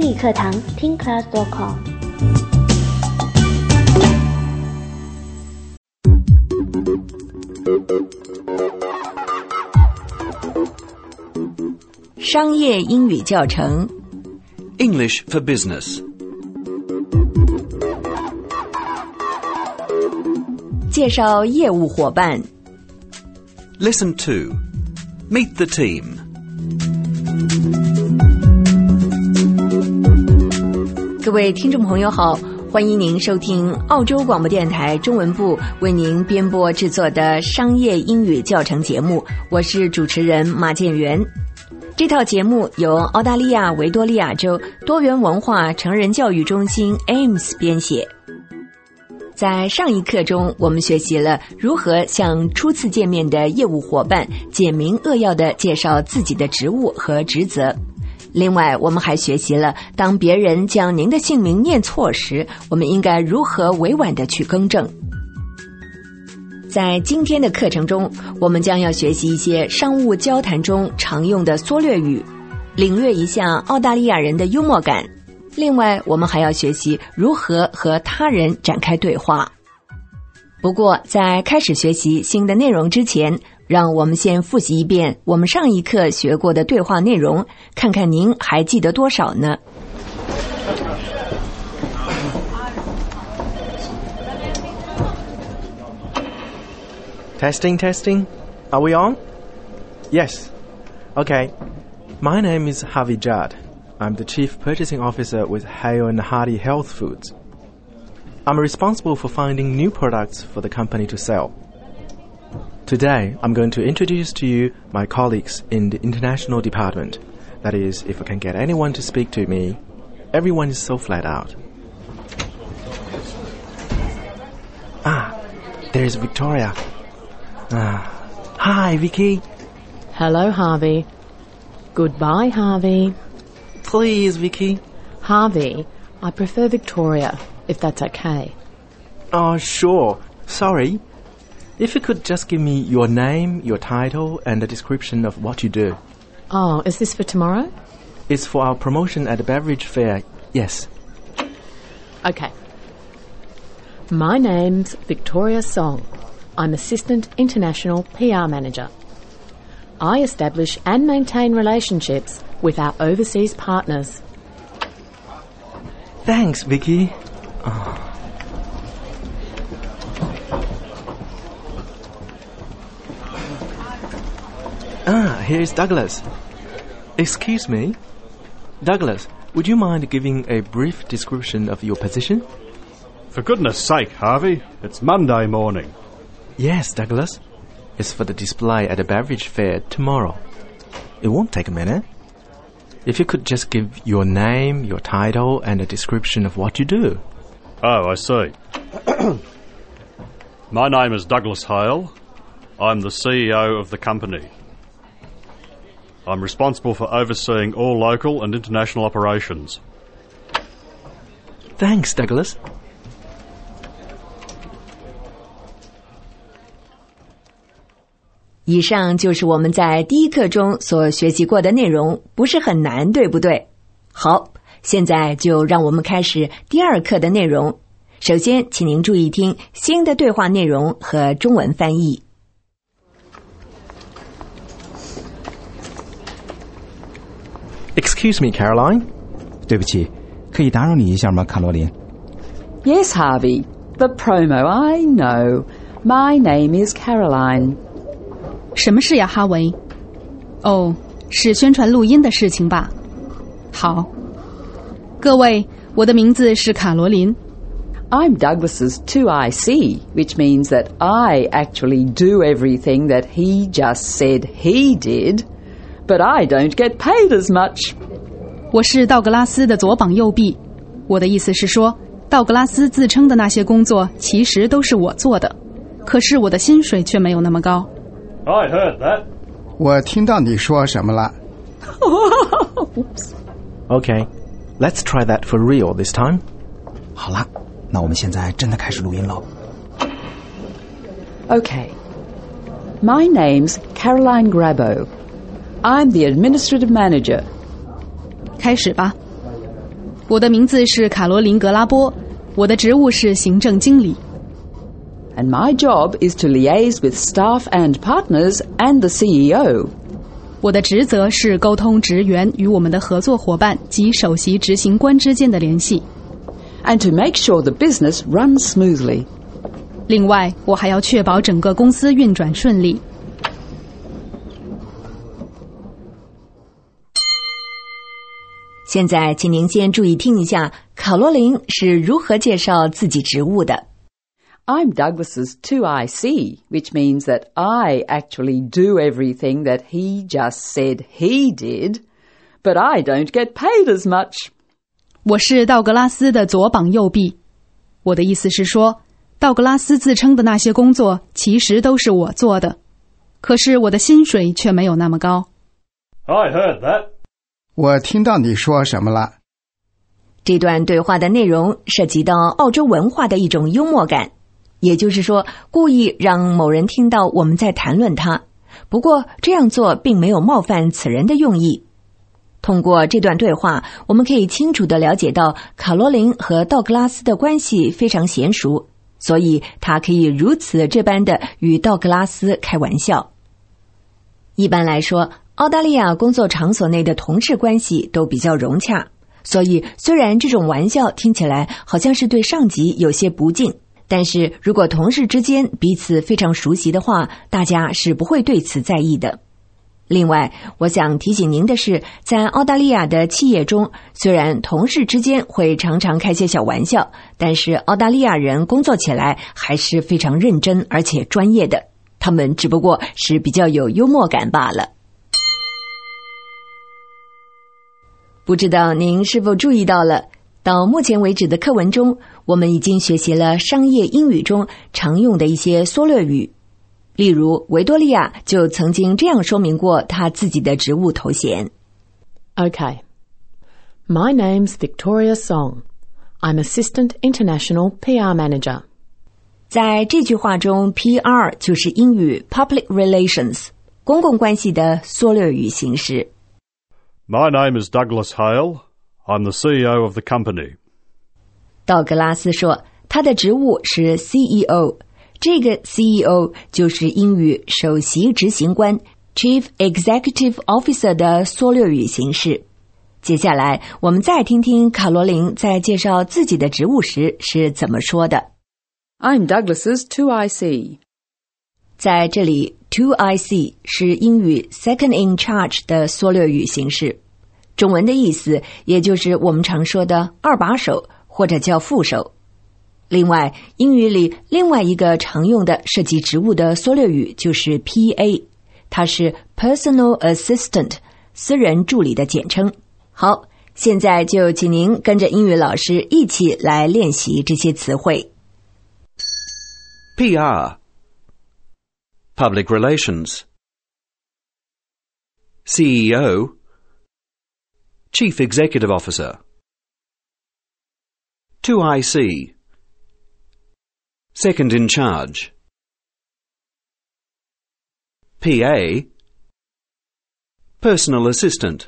英语课堂听 class.com。 商业英语教程 English for Business。 介绍业务伙伴。 Listen to. Meet the team. 各位听众朋友好，欢迎您收听澳洲广播电台中文部为您编播制作的商业英语教程节目，我是主持人马建元。这套节目由澳大利亚维多利亚州多元文化成人教育中心 AIMS 编写。在上一课中，我们学习了如何向初次见面的业务伙伴简明扼要地介绍自己的职务和职责。另外，我们还学习了当别人将您的姓名念错时，我们应该如何委婉地去更正。在今天的课程中，我们将要学习一些商务交谈中常用的缩略语，领略一下澳大利亚人的幽默感。另外，我们还要学习如何和他人展开对话。不过，在开始学习新的内容之前，让我们先复习一遍我们上一课学过的对话内容，看看您还记得多少呢？ Testing, testing. Are we on? Yes. Okay. My name is Harvey Judd. I'm the Chief Purchasing Officer with Hale & Hardy Health Foods. I'm responsible for finding new products for the company to sell. Today, I'm going to introduce to you my colleagues in the international department. That is, if I can get anyone to speak to me. Everyone is so flat out. There's Victoria. Hi, Vicky. Hello, Harvey. Goodbye, Harvey. Please, Vicky. Harvey, I prefer Victoria, if that's okay. Oh, sure. Sorry. If you could just give me your name, your title, and a description of what you do. Oh, is this for tomorrow? It's for our promotion at the beverage fair, yes. Okay. My name's Victoria Song. I'm Assistant International PR Manager. I establish and maintain relationships with our overseas partners. Thanks, Vicky. Here's Douglas. Excuse me. Douglas, would you mind giving a brief description of your position? For goodness sake, Harvey, it's Monday morning. Yes, Douglas. It's for the display at the beverage fair tomorrow. It won't take a minute. If you could just give your name, your title, and a description of what you do. Oh, I see. My name is Douglas Hale. I'm the CEO of the company. I'm responsible for overseeing all local and international operations. Thanks, Douglas. 以上就是我们在第一课中所学习过的内容，不是很难，对不对？好，现在就让我们开始第二课的内容。首先，请您注意听新的对话内容和中文翻译。 Excuse me, Caroline. 对不起，可以打扰你一下吗，卡罗琳？ Yes, Harvey. The promo, I know. My name is Caroline. 什么事呀，哈维？哦，是宣传录音的事情吧？好。各位，我的名字是卡罗琳。 I'm Douglas's 2IC, which means that I actually do everything that he just said he did, but I don't get paid as much. 我是道格拉斯的左膀右臂。我的意思是说，道格拉斯自称的那些工作其实都是我做的，可是我的薪水却没有那么高。 I heard that. 我听到你说什么了。 Okay, let's try that for real this time. 好了，那我们现在真的开始录音喽。 Okay. My name's Caroline Grabo. I'm the administrative manager. 开始吧。 我的名字是卡罗琳·格拉波，我的职务是行政经理。 And my job is to liaise with staff and partners and the CEO. 我的职责是沟通职员与我们的合作伙伴及首席执行官之间的联系。 And to make sure the business runs smoothly. 另外，我还要确保整个公司运转顺利。 现在，请您先注意听一下卡罗琳是如何介绍自己职务的。 I'm Douglas's 2IC, which means that I actually do everything that he just said he did, but I don't get paid as much. 我是道格拉斯的左膀右臂。我的意思是说，道格拉斯自称的那些工作其实都是我做的，可是我的薪水却没有那么高。 I heard that. 我听到你说什么了？ 这段对话的内容涉及到澳洲文化的一种幽默感，也就是说，故意让某人听到我们在谈论他。不过这样做并没有冒犯此人的用意。通过这段对话，我们可以清楚地了解到卡罗琳和道格拉斯的关系非常娴熟，所以他可以如此这般地与道格拉斯开玩笑。一般来说，澳大利亚工作场所内的同事关系都比较融洽，所以虽然这种玩笑听起来好像是对上级有些不敬，但是如果同事之间彼此非常熟悉的话，大家是不会对此在意的。另外，我想提醒您的是，在澳大利亚的企业中，虽然同事之间会常常开些小玩笑，但是澳大利亚人工作起来还是非常认真而且专业的，他们只不过是比较有幽默感罢了。不知道您是否注意到了，到目前为止的课文中，我们已经学习了商业英语中常用的一些缩略语。例如，维多利亚就曾经这样说明过她自己的职务头衔。 Okay. My name's Victoria Song. I'm Assistant International PR Manager. 在这句话中 PR 就是英语 Public Relations 公共关系的缩略语形式。 My name is Douglas Hale. I'm the CEO of the company. 道格拉斯说，他的职务是 CEO。这个 CEO 就是英语首席执行官 Chief Executive Officer 的缩略语形式。接下来，我们再听听卡罗琳在介绍自己的职务时是怎么说的。 I'm Douglas's 2IC. 在这里 2IC 是英语 Second in Charge 的缩略语形式，中文的意思也就是我们常说的二把手或者叫副手。另外，英语里另外一个常用的涉及职务的缩略语就是 PA， 它是 Personal Assistant 私人助理的简称。好，现在就请您跟着英语老师一起来练习这些词汇。 PR Public Relations CEO Chief Executive Officer 2IC Second in Charge PA Personal Assistant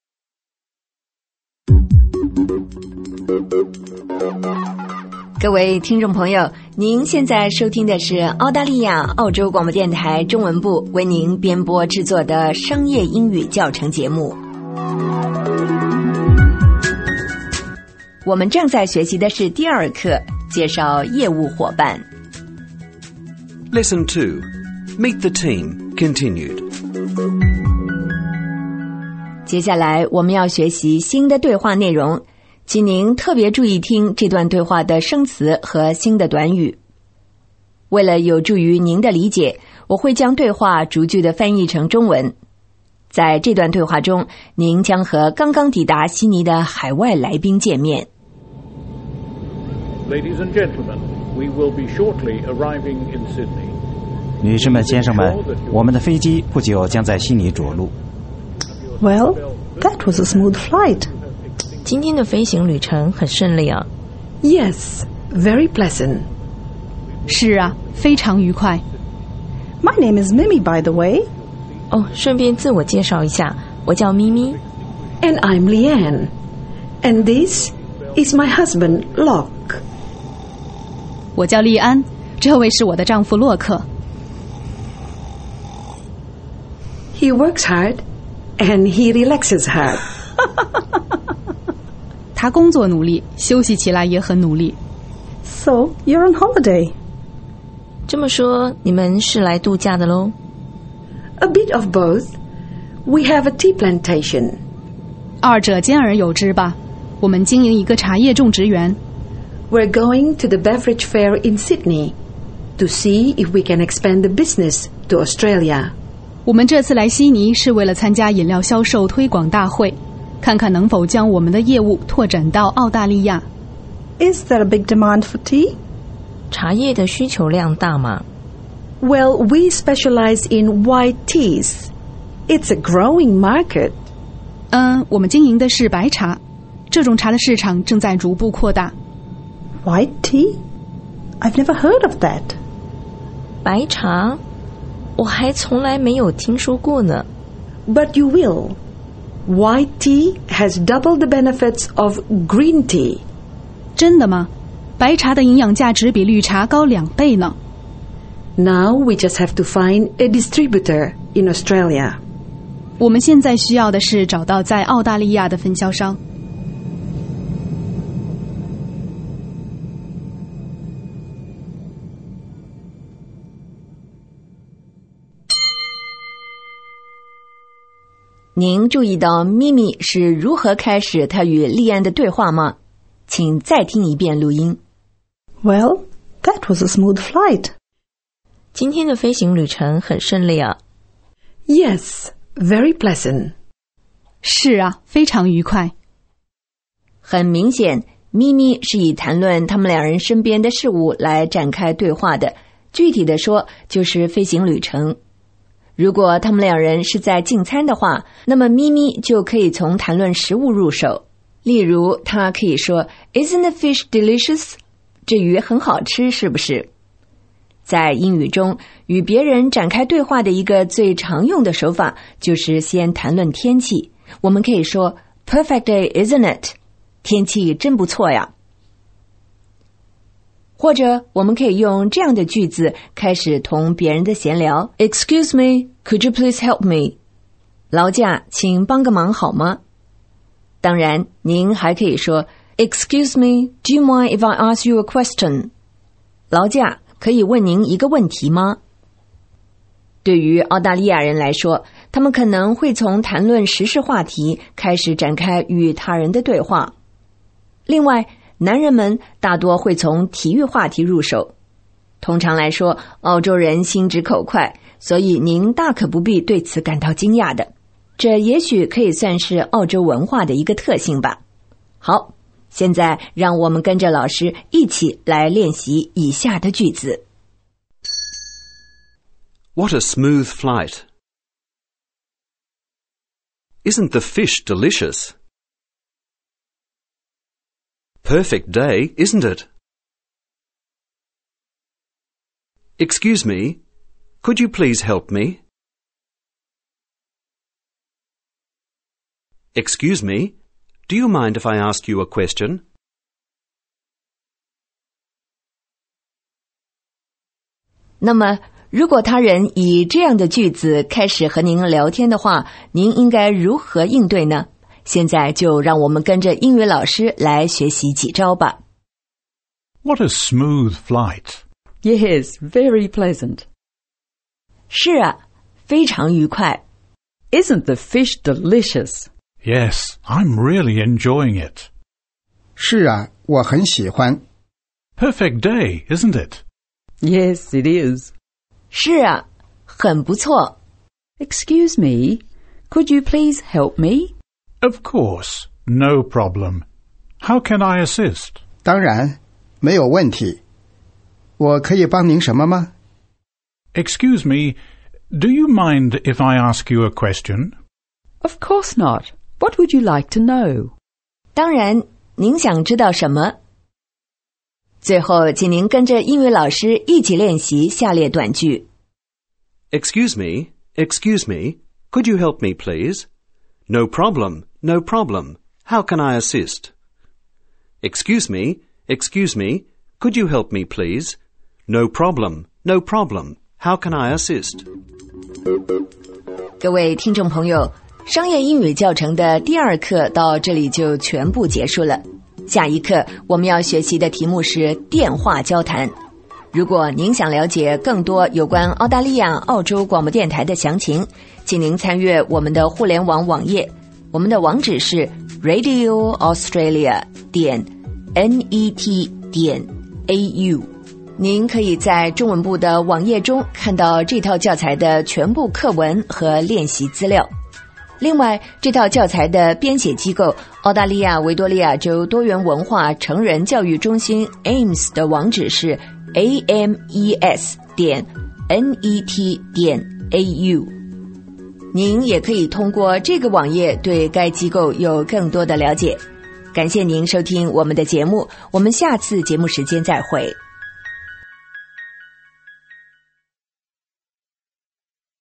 各位听众朋友，您现在收听的是澳大利亚澳洲广播电台中文部为您编播制作的商业英语教程节目。我们正在学习的是第二课，介绍业务伙伴。 Listen 2. Meet the team. Continued. 接下来我们要学习新的对话内容，请您特别注意听这段对话的生词和新的短语。为了有助于您的理解，我会将对话逐句的翻译成中文。在这段对话中，您将和刚刚抵达悉尼的海外来宾见面。 Ladies and gentlemen, we will be shortly arriving in Sydney. 女士们、先生们，我们的飞机不久将在悉尼着陆。 Well, that was a smooth flight. 今天的飞行旅程很顺利啊。 Yes, very pleasant. 是啊，非常愉快。 My name is Mimi, by the way. 哦，顺便自我介绍一下，我叫咪咪。 And I'm Leanne. And this is my husband, Locke. 我叫利安，这位是我的丈夫洛克。 He works hard and he relaxes hard. 他工作努力，休息起来也很努力。 So, you're on holiday. 这么说，你们是来度假的咯？ A bit of both. We have a tea plantation. 二者兼而有之吧。我们经营一个茶叶种植园。 We're going to the beverage fair in Sydney to see if we can expand the business to Australia. 我们这次来悉尼是为了参加饮料销售推广大会，看看能否将我们的业务拓展到澳大利亚。 Is there a big demand for tea? 茶叶的需求量大吗？ Well, we specialize in white teas. It's a growing market. 我们经营的是白茶，这种茶的市场正在逐步扩大。 White tea? I've never heard of that. 白茶？我还从来没有听说过呢。 But you will. White tea has double the benefits of green tea. 真的吗？白茶的营养价值比绿茶高2倍呢。 Now we just have to find a distributor in Australia. 我们现在需要的是找到在澳大利亚的分销商。您注意到咪咪是如何开始她与利安的对话吗？请再听一遍录音。 Well, that was a smooth flight. 今天的飞行旅程很顺利啊。 Yes, very pleasant. 是啊，非常愉快。很明显，咪咪是以谈论他们两人身边的事物来展开对话的。具体的说，就是飞行旅程。如果他们两人是在进餐的话，那么咪咪就可以从谈论食物入手。例如，他可以说 "Isn't the fish delicious?" 这鱼很好吃，是不是？在英语中，与别人展开对话的一个最常用的手法就是先谈论天气。我们可以说 "Perfect day, isn't it?" 天气真不错呀。或者我们可以用这样的句子开始同别人的闲聊 Excuse me, could you please help me? 劳驾，请帮个忙好吗？当然，您还可以说 Excuse me, do you mind if I ask you a question? 劳驾，可以问您一个问题吗？对于澳大利亚人来说，他们可能会从谈论时事话题开始展开与他人的对话。另外，男人们大多会从体育话题入手。通常来说，澳洲人心直口快，所以您大可不必对此感到惊讶的。这也许可以算是澳洲文化的一个特性吧。好，现在让我们跟着老师一起来练习以下的句子。 What a smooth flight. Isn't the fish delicious? Perfect day, isn't it? Excuse me, could you please help me? Excuse me, do you mind if I ask you a question? 那么，如果他人以这样的句子开始和您聊天的话，您应该如何应对呢？现在就让我们跟着英语老师来学习几招吧。 What a smooth flight. Yes, very pleasant. 是啊，非常愉快。 Isn't the fish delicious? Yes, I'm really enjoying it. 是啊，我很喜欢。 Perfect day, isn't it? Yes, it is. 是啊，很不错。 Excuse me, could you please help me? Of course, no problem. How can I assist? 当然，没有问题。我可以帮您什么吗？ Excuse me, do you mind if I ask you a question? Of course not. What would you like to know? 当然，您想知道什么？最后，请您跟着英语老师一起练习下列短句。 Excuse me, could you help me, please? No problem, no problem. How can I assist? Excuse me, could you help me, please? No problem, no problem. How can I assist? 各位听众朋友，商业英语教程的第2课到这里就全部结束了。下一课我们要学习的题目是电话交谈。如果您想了解更多有关澳大利亚、澳洲广播电台的详情，请您参阅我们的互联网网页。我们的网址是 radioaustralia.net.au。您可以在中文部的网页中看到这套教材的全部课文和练习资料。另外，这套教材的编写机构澳大利亚维多利亚州多元文化成人教育中心 AMES 的网址是 ames.net.au。 您也可以通过这个网页对该机构有更多的了解。感谢您收听我们的节目，我们下次节目时间再会。